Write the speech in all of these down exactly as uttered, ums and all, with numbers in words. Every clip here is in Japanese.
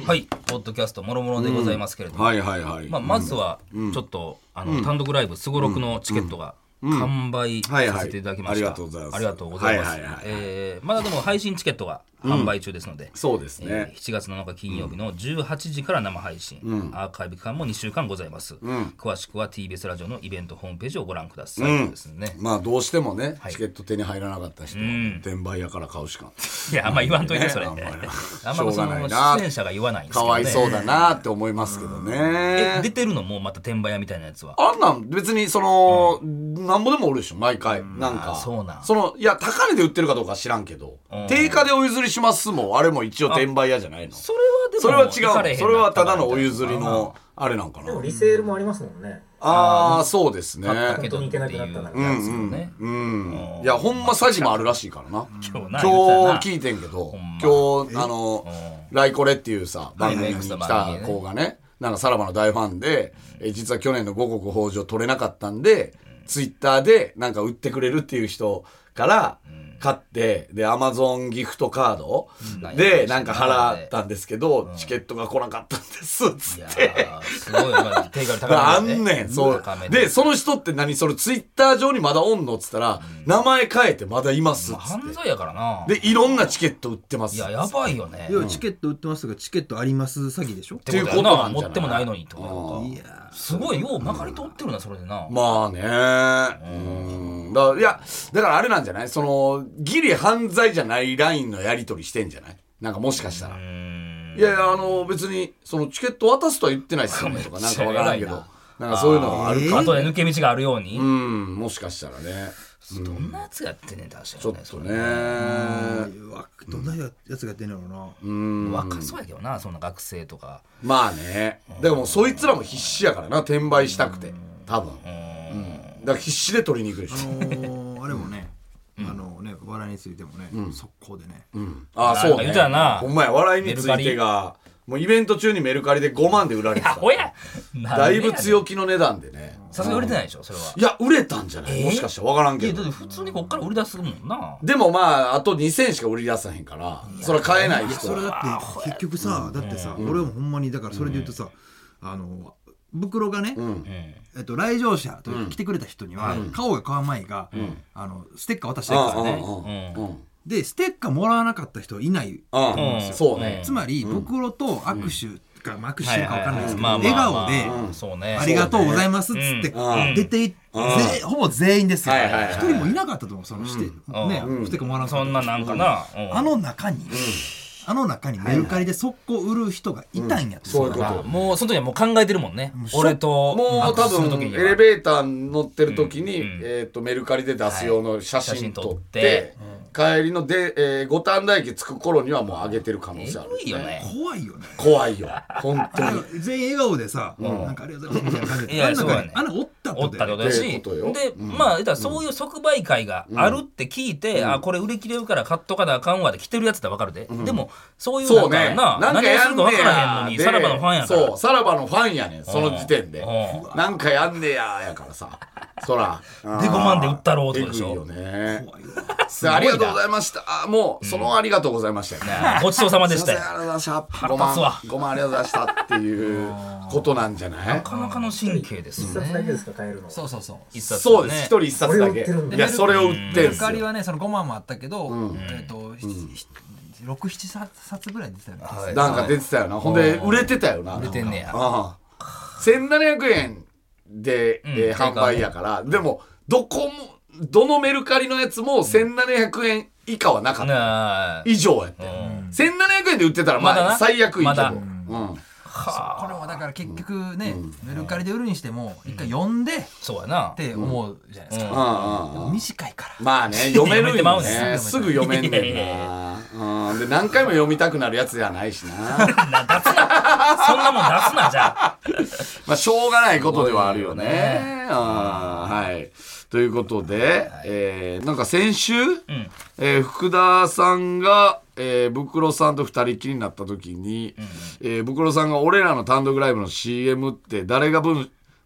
はい、ポッドキャストもろもろでございますけれども、 はいはいはい。 まあ、まずはちょっと、あの単独ライブすごろくのチケットが完売させていただきました。 ありがとうございます。 ありがとうございます。えーまだでも配信チケットが販売中ですので、 そうですね、 えー、しちがつなのか金曜日のじゅうはちじから生配信、アーカイブ期間もにしゅうかんございます、詳しくは ティービーエス ラジオのイベントホームページをご覧ください、ですね。 まあどうしてもね、チケット手に入らなかった人は転売屋から買うしか。 いや、あんま言わんといてそれ、あんまその出演者が言わないんですけどね。 かわいそうだなって思いますけどね。 え、出てるのもまた転売屋みたいなやつはあんなん別にその、なんぼでもおるでしょ毎回、なんかそうなん、 そのいや高値で売ってるかどうか知らんけど、定価でお譲りしますもん、あれも一応転売屋じゃないの。 それはでもそれは違う、それはただのお譲りのあれなんかな。 でもリセールもありますもんね。 ああ、そうですね。 本当にいけなくなったらね。うん。いやほんま詐欺もあるらしいからな。 今日聞いてんけど、今日あのライコレっていうさ番組に来た子がね、なんかさらばの大ファンで、実は去年の五穀豊穣取れなかったんで、ツイッターでなんか売ってくれるっていう人から買って、でアマゾンギフトカードでなんか払ったんですけど、チケットが来なかったんですっつって。 すごい定価高い。あんねん。そうで、その人って何、それツイッター上にまだおんのっつったら、名前変えてまだいますっつって。 犯罪やからな。 でいろんなチケット売ってます。 いややばいよね。 要はチケット売ってますとかチケットあります詐欺でしょっていうことは持ってもないのにとか。いやすごいようまかり通ってるなそれでな。 まあね。うん。だいやだからあれなんじゃない、そのギリ犯罪じゃないラインのやり取りしてんじゃない、なんかもしかしたら。いやいやあの別にそのチケット渡すとは言ってないっすよねとかなんかわからんけど、なんかそういうのがあるか。 あとで抜け道があるように。 うん、もしかしたらね。 どんなやつやってんねん、確かにちょっとね。 どんなやつがやってんのな。 うん。若そうやけどな、そんな学生とか。 まあね。でもそいつらも必死やからな、転売したくて多分。うん。だから必死で取りに行くでしょ。 あれもね。あのね、笑いについてもね、速攻でね。 ああ、そうね。 言うたな。 ほんまや、笑いについてがもうイベント中にメルカリでごまんで売られてた。だいぶ強気の値段でね。 さすが売れてないでしょそれは。 いや売れたんじゃない、もしかしたら分からんけど。 いやだって普通にこっから売り出すもんな。 でもまああとにせんしか売り出さへんから、それは買えない人は。 それだって結局さ、だってさ、俺もほんまにだからそれで言うとさ、あの袋がね、えっと来場者と来てくれた人には顔が顔前があのステッカー渡してるからね。でステッカーもらわなかった人いないと思うんですよ。 そうね。 つまり袋と握手か握手してるか分かんないですけど、笑顔でありがとうございますっつって出ていってほぼ全員ですよ。一人もいなかったと思う、そのしてねステッカーもらわなかった。 そんななんかな、 あの中にあの中にメルカリで速攻売る人がいたんやって。 そういうこと。 もうその時はもう考えてるもんね。俺ともう多分エレベーターに乗ってる時にえっとメルカリで出す用の写真撮って帰りので五反田駅着く頃にはもう上げてる可能性ある。 怖いよね。 怖いよ本当に。 全員笑顔でさ、なんかありがとうございますみたいな感じで。いやそうやね。あのおったおったってことだし、でまあそういう即売会があるって聞いて、あこれ売り切れるから買っとかなあかんわで来てるやつってわかるで。でもそういうなんかな、なんかやんねやで、さらばのファンやから。 そう、さらばのファンやねん、その時点で。なんかやんねややからさ。そら。 でごまんで売ったろうってことでしょ。 えぐいよね。ありがとうございました。もうそのありがとうございましたよね。 ごちそうさまでした。 ありがとうございました。ごまん、ごまんありがとうございましたっていうことなんじゃない？ なかなかの神経ですよね。 一冊だけですか買えるの。 そうそうそう。 一冊。 そうです。一人一冊だけ。いやそれを売ってんすよ。 メルカリはねそのごまんもあったけど、えっと。ろく、ななさつぐらい出てたよね、はい、 なんか出てたよな。ほんで売れてたよな。 売れてんねや。 せんななひゃくえんで、うんえー、販売やから、でもどこもどのメルカリのやつもせんななひゃくえん以下はなかった、うん、以上やったよ、うん、せんななひゃくえんで売ってたらまあ、ま、最悪いいけど、まうんはあ、これもだから結局ね、うん、メルカリで売るにしても一回読んで、うん、 そうやなって思うじゃないですか、うんうんうん、短いからまあね読めるよねすぐ読めんねんな、うん、で何回も読みたくなるやつではないしな出すなそんなもん出すなじゃあまあしょうがないことではあるよね、ねあはいということで、はいえー、なんか先週、うんえー、福田さんがえー、ブクロさんと二人きりになった時に、うんうんえー、ブクロさんが俺らの単独ライブの シーエム って誰が文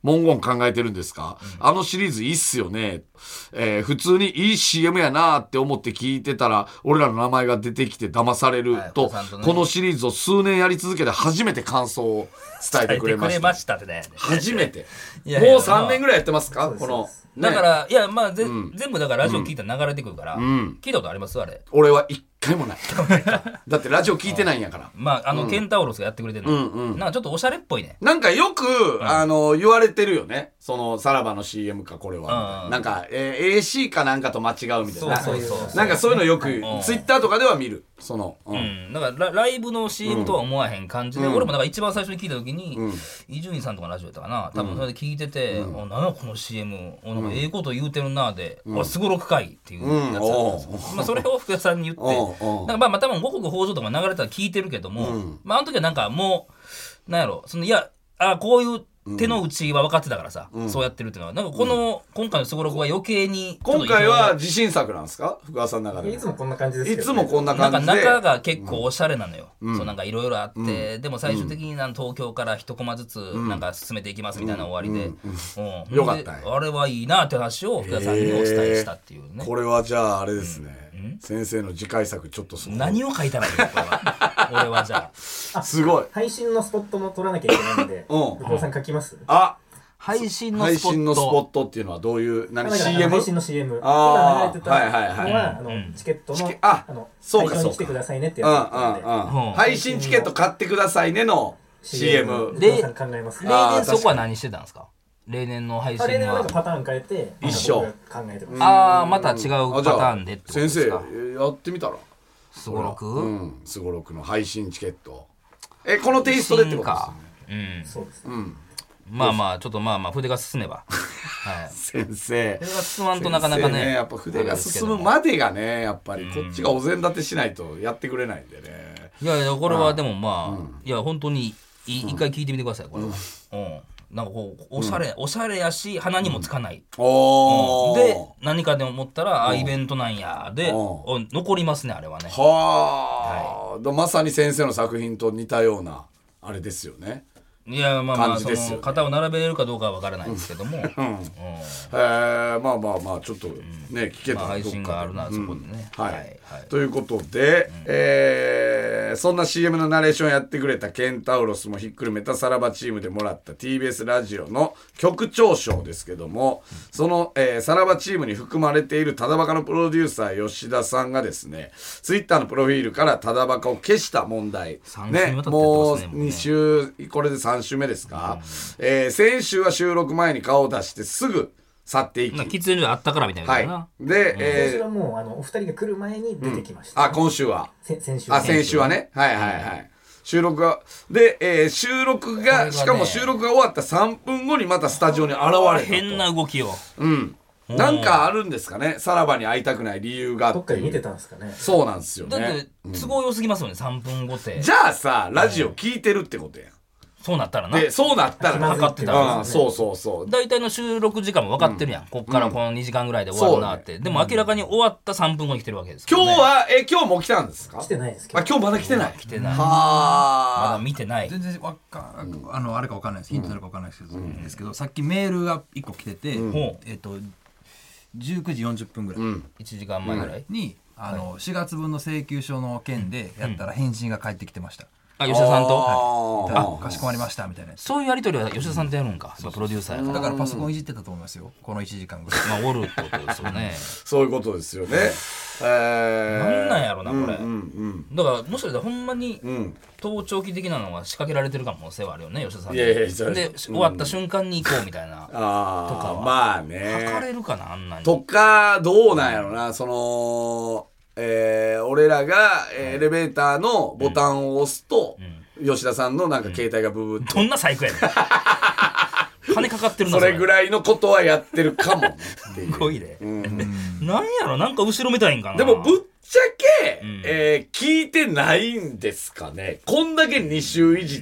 文言考えてるんですか、うん、あのシリーズいいっすよね、えー、普通にいい シーエム やなって思って聞いてたら俺らの名前が出てきて騙されると、はいとね、このシリーズを数年やり続けて初めて感想を伝えてくれました。伝えてくれましたってね。初めていやいやもうさんねんぐらいやってますかこの、 ね、だからいやまあ、うん、全部だからラジオ聞いたら流れてくるから、うん、聞いたことありますあれ。 俺は一回もないだってラジオ聞いてないんやから。 まああの、うん、ケンタウロスがやってくれてるの、うんうん、なんかちょっとおしゃれっぽいね。 なんかよく、うん、あの言われてるよね、そのさらばの シーエム かこれは、うん、なんか、えー、エーシー かなんかと間違うみたいな。そうそうそうそう、なんかそういうのよく、うん、ツイッターとかでは見る。その、 うんうん、だから ラ, ライブの シーエム とは思わへん感じで、うん、俺もだから一番最初に聞いた時に伊集院さんとかのラジオやったかな、多分それで聞いてて、うん、なんやこの シーエム、うん、なんかええこと言うてるなで、うん、すごろくかいっていうやつだったんですよ、うん、まあ、それを福田さんに言ってなんかまあまあ多分五穀豊穣とか流れたら聞いてるけども、うん、まああの時はなんかもうなんやろ、そのいやあこういう手の内は分かってたからさ、うん、そうやってるっていうのはなんかこの、うん、今回のすごろくは余計に今回は自信作なんですか福田さんの中で。 いつもこんな感じですけど、ね、 いつもこんな感じでなんか中が結構おしゃれなのよ、うん、そうなんかいろいろあって、うん、でも最終的になん東京から一コマずつなんか進めていきますみたいな終わりで、 うんうんうん、よかったね。 あれはいいなって話を福田さんにお伝えしたっていうね。 これはじゃああれですね、うん、先生の次回作ちょっとその何を書いたらいいのこれは俺はじゃあすごい配信のスポットも取らなきゃいけないので福田さん書きます。 あ配信のスポット配信のスポットっていうのはどういう何 シーエム？ 配信の シーエムあ今流れてたのは、はいはいはい、あのチケットのああのそうかそうか会場に来てくださいねってやつだったんで、 うんうん、配信チケット買ってくださいねの シーエムで考えます。 例年そこは何してたんですか？例年の配信は例年はなんかパターン変えて一緒考えてます。 ああまた違うパターンでってことですか？先生やってみたらすごろくうんすごろくの配信チケットえこのテイストでってことですね。 うんそうですね、 うんまあまあちょっとまあまあ筆が進めば、 はい、先生筆が進まんとなかなか ね, ねやっぱ筆が進むまでがねやっぱりこっちがお膳立てしないとやってくれないんでね。 いやいやこれはでもまあ、うん、いや本当に一回聞いてみてくださいこれは、うんうん、なんかこうおしゃれ、うん、おしゃれやし鼻にもつかない、うんおうん、で何かで思ったらあイベントなんやで残りますねあれはね。 はあ、はい、まさに先生の作品と似たようなあれですよね。 いやまあまあその型を並べれるかどうかは分からないんですけども、うんうん、 えー、まあまあまあちょっとね、うん、聞けたらまあ、配信があるなそこでね、 うん、はい、はいはい、ということで、うん、えー、そんな シーエム のナレーションやってくれたケンタウロスもひっくるめたさらばチームでもらった ティービーエス ラジオの局長賞ですけども、うん、その、えー、さらばチームに含まれているただバカのプロデューサー吉田さんがですねツイッターのプロフィールからただバカを消した問題ね、もうに週これでさん週目ですか、うんえー、先週は収録前に顔を出してすぐ去っていき喫煙所あったからみたいな、 はい、で、うんえー、先週はもうあのお二人が来る前に出てきました、 ねうん、あ今週は先週あ先週はねはいはいはい、うん、収録がで、えー、収録が、ね、しかも収録が終わったさんぷんごにまたスタジオに現れたと変な動きをうんなんかあるんですかねさらばに会いたくない理由がどっかで見てたんですかね。 そうなんですよね。 だって都合良すぎますよね、うん、さんぷんごってじゃあさラジオ聞いてるってことやん。 そうなったらなでそうなったら分かってたら、 ね、そうそうそう大体の収録時間も分かってるやん、うん、こっからこのにじかんぐらいで終わるなって、うん、でも明らかに終わったさんぷんごに来てるわけですから、ね、 今日はえ今日も来たんですか？ 来てないですけどあ今日まだ来てない来てないはあまだ見てない全然わかあのあれか分かんないですヒントになるか分かんないですけど、うん、ですけどさっきメールがいっこ来てて、うん、えっとじゅうくじよんじゅっぷんぐらい、うん、 いちじかんまえぐらいにあの、はい、しがつぶんの請求書の件でやったら返信が返ってきてました。 あ吉田さんと、 はい、あかしこまりましたみたいな。 そういうやり取りは吉田さんとやるんか、うん、プロデューサーやからだからパソコンいじってたと思いますよこのいちじかんぐらい。 まあおるってことですよねそういうことですよね。えー、 なんなんやろなこれ、うんうんうん、 だからもしかしたらほんまに盗聴器的なのが仕掛けられてる可能性はあるよね吉田さん。 いやいやで終わった瞬間に行こうみたいな、うん、とかはまあね測れるかなあんなにとかどうなんやろなそのえー、俺らがエレベーターのボタンを押すと、うん、吉田さんのなんか携帯がブーッと、 うん、どんな細工やねん金かかってるのそれぐらいのことはやってるかもねっていうすごいね、うん、なんやろなんか後ろめたいんかな。 でもぶっちゃけ、うんえー、聞いてないんですかねこんだけに週いじって、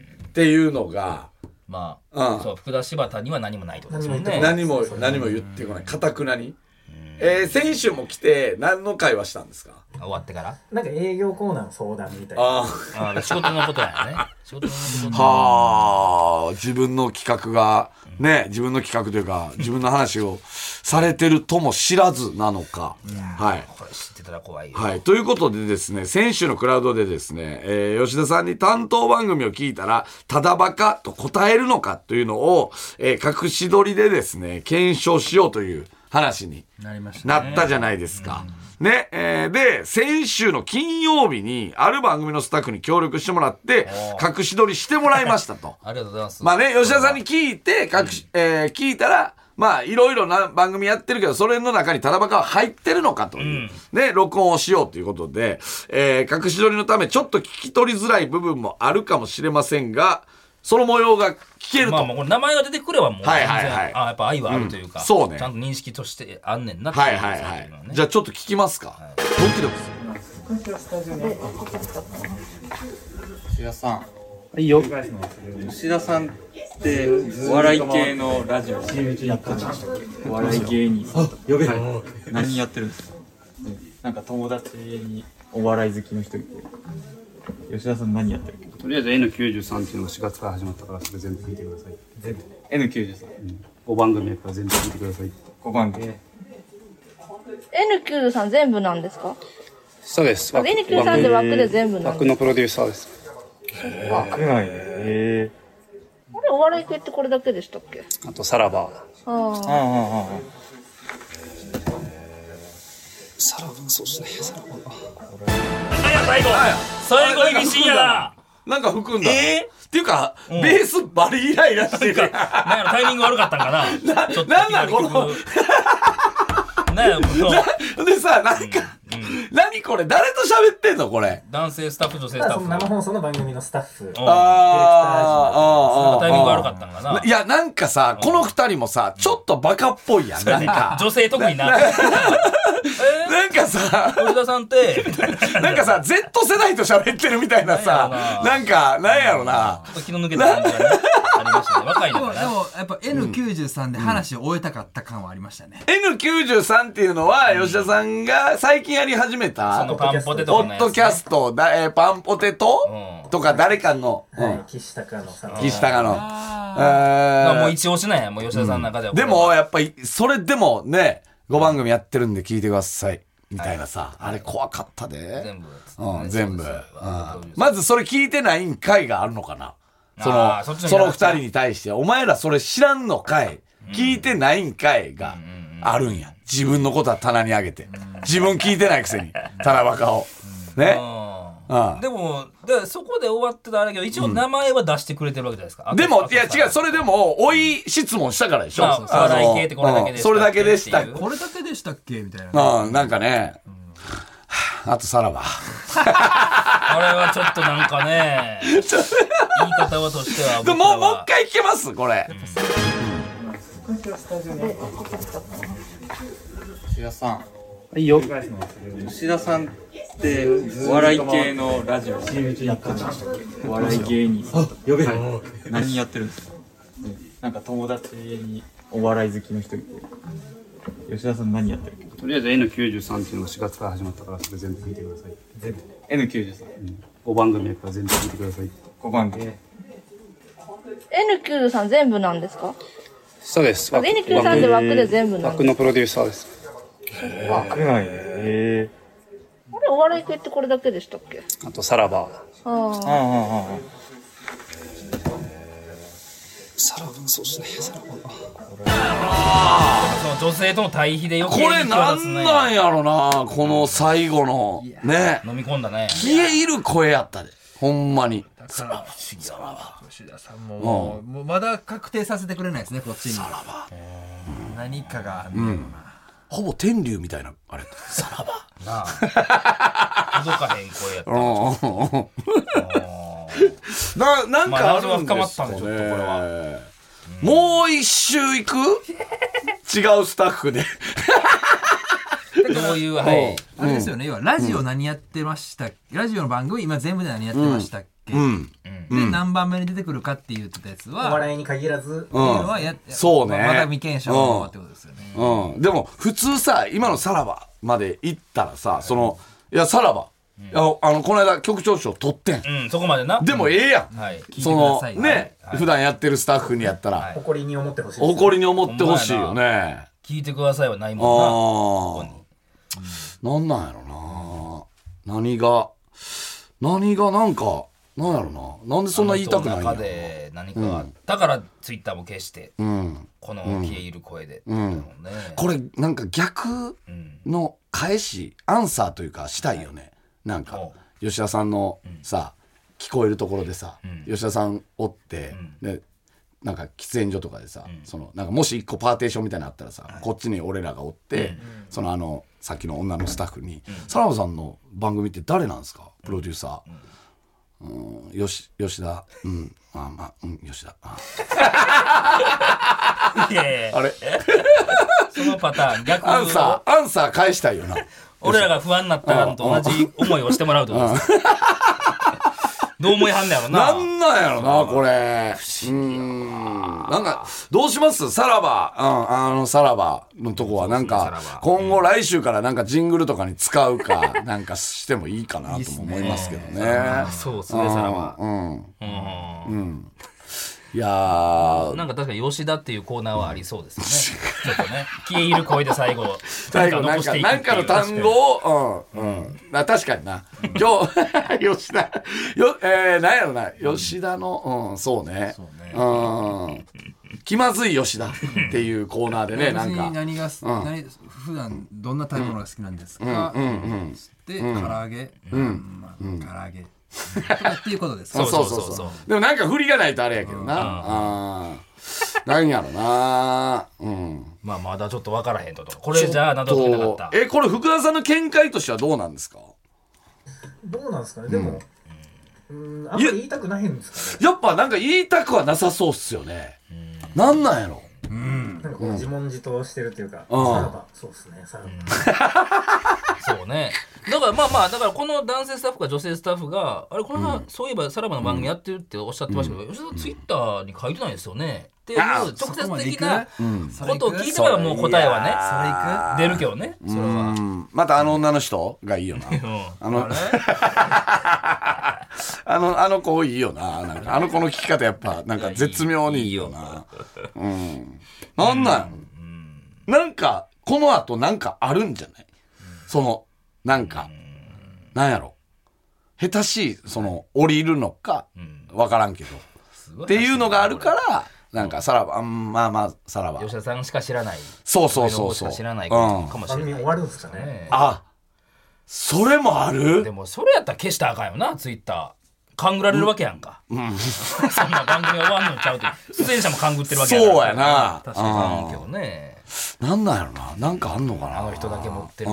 うん、っていうのがまあ、うん、そう福田柴田には何もないってことですよね。 何も何も言ってこないかたくなにえー、先週も来て何の会話したんですか？ 終わってからなんか営業コーナーの相談みたいな。 ああ仕事のことやね。仕事のことはあ、自分の企画がね、自分の企画というか自分の話をされてるとも知らずなのか。はい。 これ知ってたら怖いよ。 はい。ということでですね、先週のクラウドでですね、えー、吉田さんに担当番組を聞いたら、ただバカと答えるのかというのを、えー、隠し撮りでですね、検証しようという話になりましたなったじゃないですか。ね、えー、で、先週の金曜日に、ある番組のスタッフに協力してもらって、隠し撮りしてもらいましたと。 ありがとうございます。 まあね、吉田さんに聞いて、隠し、えー、聞いたら、まあ、いろいろな番組やってるけど、それの中にただバカは入ってるのかという、うん、ね、録音をしようということで、えー、隠し撮りのため、ちょっと聞き取りづらい部分もあるかもしれませんが、その模様が聞けると。 まあ、もうこれ名前が出てくればもう、 はいはいはい。 あ、やっぱ愛はあるというか、 うん、そうね。 ちゃんと認識としてあんねんなっていう、 ね。はいはいはい。じゃあちょっと聞きますか。はい、ドキドキする。 吉田さん。いいよ。吉田さんってお笑い系のラジオやってましたっけ？お笑い芸人さんとか。やべえ。何やってるんですか？なんか友達にお笑い好きの人いて。吉田さん何やってるっけ？ とりあえず エヌきゅうじゅうさん っていうのがしがつから始まったから、それ全部聞いてください。 全部 エヌきゅうじゅうさん、うん、 ごばん組やから全部聞いてください。 ごばん組エヌきゅうじゅうさん 全部なんですか？ そうです。 エヌきゅうじゅうさん で枠で全部なんですか？ 枠のプロデューサーです。 枠なんや。へえ。 あれお笑い系ってこれだけでしたっけ？ あとさらば。 ああ。 さらば、そうですね。さらば。 最後最後意味深やな。 なんか含んだ。 えー、っていうか、うん、ベースバリイライラしてる。なんやろタイミング悪かったんかな。 な、なんなんこの。 なんやこの。でさ、なんか、うんうん、何これ誰と喋ってんのこれ。 男性スタッフ、女性スタッフ。 生放送の番組のスタッフ。 ああ、 ああ、タイミング悪かったんかな。 いや、なんかさ、この二人もさ、ちょっとバカっぽいやん。なんか。 女性特にな。 なんかさ、 吉田さんって、 なんかさ、Z 世代と喋ってるみたいなさ、なんか、なんやろな。 ちょっと気の抜けた感じがね、ありましたね。若いのかな。 でも、やっぱ エヌきゅうじゅうさん で話を終えたかった感はありましたね。 エヌきゅうじゅうさん っていうのは、吉田さんが最近やり始めた、 そのパンポテトポッドキャスト、だえー、パンポテトとか誰かの、 岸高野さん。 岸高野。 もう一押しなんや、もう吉田さんの中では。 でも、やっぱり、それでもね、ごばん組やってるんで聞いてください。みたいなさ、あれ怖かったで。 全部。 うん、全部。まずそれ聞いてないんかいがあるのかな。その、その二人に対して、お前らそれ知らんのかい、聞いてないんかいがあるんや。自分のことは棚にあげて。自分聞いてないくせに、棚バカを。ね。 でも、でそこで終わってたあれだけど、一応名前は出してくれてるわけじゃないですか。 でも、いや違う、それでも、追い質問したからでしょ。 お笑い系ってこれだけでしたっけ？ それだけでした。 これだけでしたっけみたいな。 うん、なんかね。あとさらば。 あれはちょっとなんかね、言い方はとしては。 でもう、もう一回聞けますこれ。 吉田さん。いいよ。吉田さんってお笑い系のラジオやってましたっけ？お笑い芸人さんとか。やべえ。何やってるんですか？なんか友達にお笑い好きの人いて。吉田さん何やってるっけ？ とりあえず エヌきゅうじゅうさん っていうのがしがつから始まったから、それ全部聞いてください。 全部 エヌきゅうじゅうさん、うん、 ごばん組やから全部聞いてください。 ごばん組エヌきゅうじゅうさん 全部なんですか？ そうです。 エヌきゅうじゅうさん で枠で全部なんですか？ 枠のプロデューサーです。 枠なんや。へー。 あれお笑い系ってこれだけでしたっけ？ あとさらば。 ああ。 さらば、そうですね。さらば。 ああ、その女性との対比でよく。 これなんなんやろな、この最後のね。 飲み込んだね。 消え入る声やったで。ほんまに。 さらば不思議だわ。吉田さんももう、もうまだ確定させてくれないですねこっちに。 さらば。 何かがあるんだろうな。 ほぼ天竜みたいなあれ。さらば。 なあ。届かへん声やった。 な、なんかあるんですかね。 まあ、深まったんでちょっとこれは。 もう一周行く？違うスタッフで。 どういう、はい。 あれですよね、要はラジオ何やってました、ラジオの番組今全部で何やってましたっけ、うんで、うん、何番目に出てくるかって言ってたやつはお笑いに限らずっていうのはや、うん、 そうねまだ未検証ってことですよね、 うんうん、でも普通さ今のさらばまで行ったらさそのいやさらば、うん、いやあのこの間局長賞取ってん、 うん、そこまでなでもええやん、はい、そのね、はい、普段やってるスタッフにやったら、はい、 誇りに思ってほしい、 誇りに思ってほしいよね。 聞いてくださいはないもんな。あ、 うん、なんなんやろな何が何がなんかなんやろななんでそんな言いたくないんやろな。 で何かが、うん、だからツイッターも消して、うん、この消え入る声で、 うんうんね、これなんか逆の返し、アンサーというかしたいよね、はい、なんか吉田さんのさ、うん、聞こえるところでさ、うん、吉田さんおって、うん、でなんか喫煙所とかでさ、うん、そのなんかもし一個パーテーションみたいなのあったらさ、はい、こっちに俺らがおって、うん、そのあのさっきの女のスタッフに、うん、さらばさんの番組って誰なんですかプロデューサー、うんうん、よし吉田、うんまあまあうん吉田あいやいやあれそのパターン逆アンサーアンサー返したいよな俺らが不安になったのと同じ思いをしてもらうってことですかどう思いはんねやろな。 なんなんやろなこれ。不思議やな。なんかどうしますさらば、うん、あのさらばのとこはなんか今後来週からなんかジングルとかに使うかなんかしてもいいかなとも思いますけどね。 そうですねさらば。うん。うん。 うんいやーなんか確かに吉田っていうコーナーはありそうですよねちょっとね消え入る声で最後最後なんかなんかの単語をうんうんな確かにな今日吉田よえーなんやろな吉田のうんそうねうん気まずい吉田っていうコーナーでねなんか何が何普段どんな食べ物が好きなんですかで唐揚げうん唐揚げっていうことですか。そうそうそうそう。でもなんか振りがないとあれやけどな。あなんやろな。うん。 まあまだちょっと分からへんと。これじゃあなんともなかった。 えこれ福田さんの見解としてはどうなんですか。 どうなんですかね。でも、うん、あんまり言いたくないんですかね。 やっぱなんか言いたくはなさそうっすよね。なんなんやろ。 うん、なんかこう自問自答してるっていうか、うん、さらばそうですねさらば、 うん、そうねだからまあまあだからこの男性スタッフか女性スタッフがあれこの間、うん、そういえばさらばの番組やってるっておっしゃってましたけど、うん、吉田さんツイッターに書いてないですよねっていう直接的なことを聞いてからもう答えはね出るけどねそれはまたあの女の人がいいよな、うん、あのあのあの子いいよななんかあの子の聞き方やっぱなんか絶妙にいいよなうん、なんなんやろ、うん、なんかこの後なんかあるんじゃない、うん、そのなんか、うん、なんやろ下手しいその降りるのか、うん、分からんけどっていうのがあるからなんかさらばまあまあさらば吉田さんしか知らないそうそうそうそう知らないことかもしれない、 うん、終わるんですかねあそれもあるでもそれやったら消したらあかんよなツイッター勘ぐられるわけやんか、うん、そんな番組終わんのちゃうと出演者も勘ぐってるわけやからそうやな確かにけどねなんなんやろななんかあんのかなあの人だけ持ってる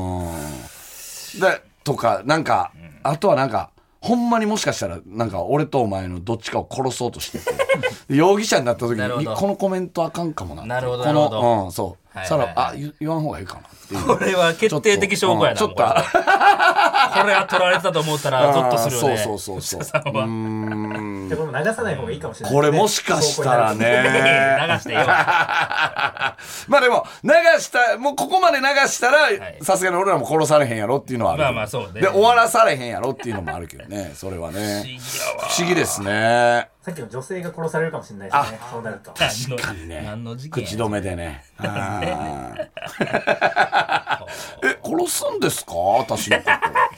でとかなんか、うん、あとはなんかほんまにもしかしたらなんか俺とお前のどっちかを殺そうとしてて容疑者になった時にこのコメントあかんかもななるほどなるほど、 うん、そう、はいはいはい、さらあ言わん方がいいかなっていうこれは決定的証拠やなちょっと、うん、ちょっとこれは取られてたと思ったらゾッとするよねそうそうそうそううーんでも流さない方がいいかもしれない、 ね、これもしかしたらね流してよまあでも流したもうここまで流したらさすがに俺らも殺されへんやろっていうのはある、 まあまあそうね、 で終わらされへんやろっていうのもあるけどねそれはね不思議やわ不思議ですねさっきの女性が殺されるかもしれないですねそうなると確かにね何の事件口止めでねえ殺すんですか私のこと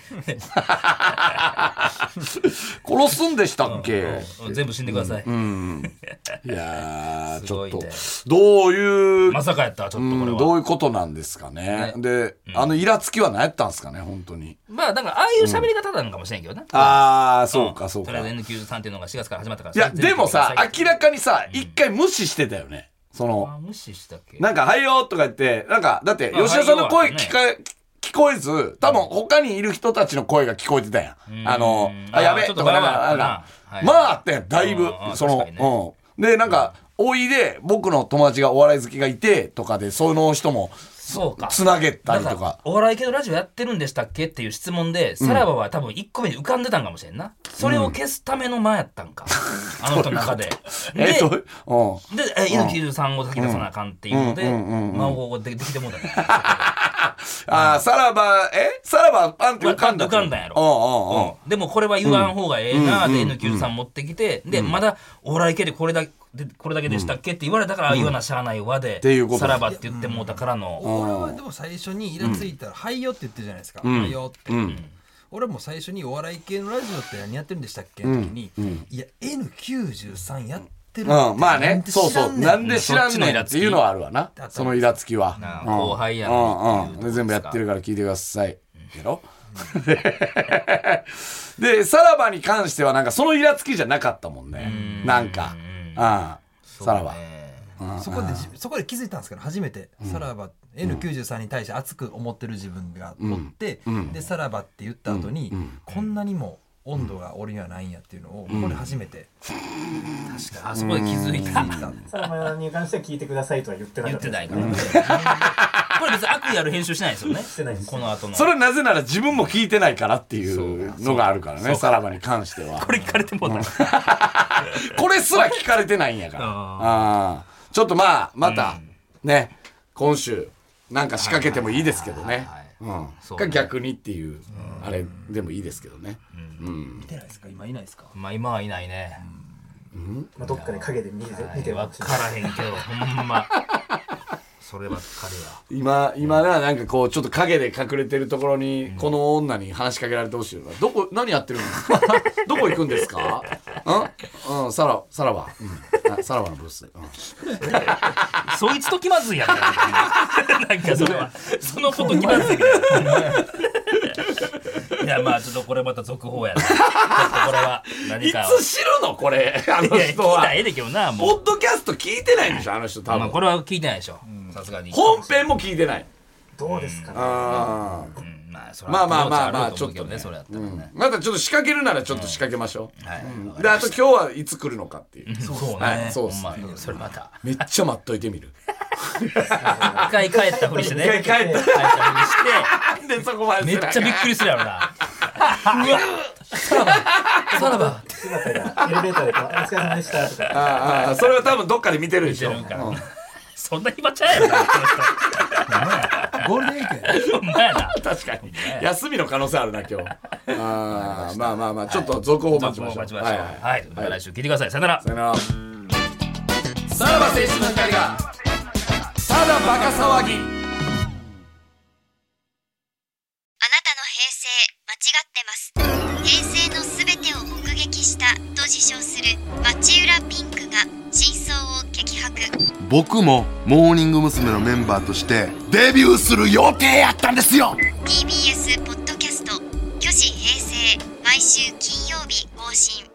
殺すんでしたっけ、 うんうん、全部死んでください、うんうん、いやーちょっとどういうまさかやったちょっとこれは、 うん、どういうことなんですかね、ねで、うん、あのイラつきは何やったんですかね本当にまあだからああいう喋り方なのかもしれんけどね、 うん、ああそうかそうか、 とりあえず エヌきゅうじゅうさん っていうのがしがつから始まったからいやでもさ明らかにさ一、うん、回無視してたよねその無視したっけなんか「はいよ」とか言ってなんかだって吉田さんの声聞か、ね、聞こえず多分他にいる人たちの声が聞こえてたやん、うん、あのあやべとかなんかなんかまああってんだいぶその、ね、うんでなんかおいで僕の友達がお笑い好きがいてとかでその人もそうかつなげたりとか。 お笑い系のラジオやってるんでしたっけっていう質問で、さらばは多分いっこめに浮かんでたんかもしれんな。それを消すための間やったんか、あの人の中で。で、 えっと、 で、え、猪木きゅうじゅうさんを先出さなあかんっていうので、間をできてもうたね。 ああ、さらば、えさらばパンって浮かんだ。 浮かんだんやろ。でもこれは言わん方がええなで エヌきゅうじゅうさん持ってきて、で、まだお笑い系でこれだけ、でこれだけでしたっけって言われたから言わなしゃあないわで、さらばって言ってもうたからの。 俺はでも最初にイラついたら「はいよ」って言ってるじゃないですか「はいよ」って。俺も最初にお笑い系のラジオって何やってるんでしたっけの時にいや エヌきゅうじゅうさんやってるって。 まあね、そうそう、なんで知らんねんっていうのはあるわな、そのイラつきは。 後輩やのに全部やってるから聞いてくださいやろ。でさらばに関してはなんかそのイラつきじゃなかったもんね。なんかああさらばそこでそこで気づいたんですけど、初めてさらば エヌきゅうじゅうさん に対して熱く思ってる自分がおって、でさらばって言った後にこんなにも温度が俺にはないんやっていうのをこれ初めて確かにあそこで気づいた。 さらばに関しては聞いてくださいとは言ってなかった。 言ってないからこれ別に悪意ある編集しないですよね。 してないです。 この後のそれはなぜなら自分も聞いてないからっていうのがあるからね、さらばに関しては。 これ聞かれてもらこれすら聞かれてないんやから。あちょっとまあまたね今週なんか仕掛けてもいいですけどね。か逆にっていうあれでもいいですけどね。 見てないですか今いないですか。 まあ今はいないね。 まあどっかで影で見て見て分からへんけどほんまそればっかりや。 今今ななんかこうちょっと影で隠れてるところにこの女に話しかけられてほしいよな。どこ何やってるんですか。どこ行くんですか。うんうんさらさらばうんさらばのブース。 そいつと気まずいやん。なんかそれはそのこと気まずい。いやまあちょっとこれまた続報やな。ちょっとこれは何か。 いつ知るのこれあの人は。 いや聞いたらええでけどなもう。 ポッドキャスト聞いてないんでしょあの人多分。 まあこれは聞いてないでしょ。さすがに。 本編も聞いてない。 どうですかね。 ああ。 まあまあまあまあちょっとね。またちょっと仕掛けるならちょっと仕掛けましょう。であと今日はいつ来るのかっていう。 そうね。 そうっす。 それまた。 めっちゃ待っといてみる。 一回帰ったふりしてね。 一回帰ったふりして。でそこまで。 めっちゃびっくりするやろな。うわ。さらば。さらば。 姿がエレベーターでお疲れ様でしたとか。 ああそれは多分どっかで見てるでしょ。 そんな暇ちゃうやろな。 ゴールデンウィークや。ほんまやな。 確かに。休みの可能性あるな今日。ああまあまあまあちょっと続報待ちましょう。 はい。来週聞いてください。さよなら。 さよなら。さらば青春の光がただバカ騒ぎ。 あなたの平成間違ってます。平成のすべてを目撃したと自称する町浦ピンクが真相を激白。 僕もモーニング娘。のメンバーとしてデビューする予定やったんですよ。 ティービーエス ポッドキャスト「虚子平成」毎週金曜日更新。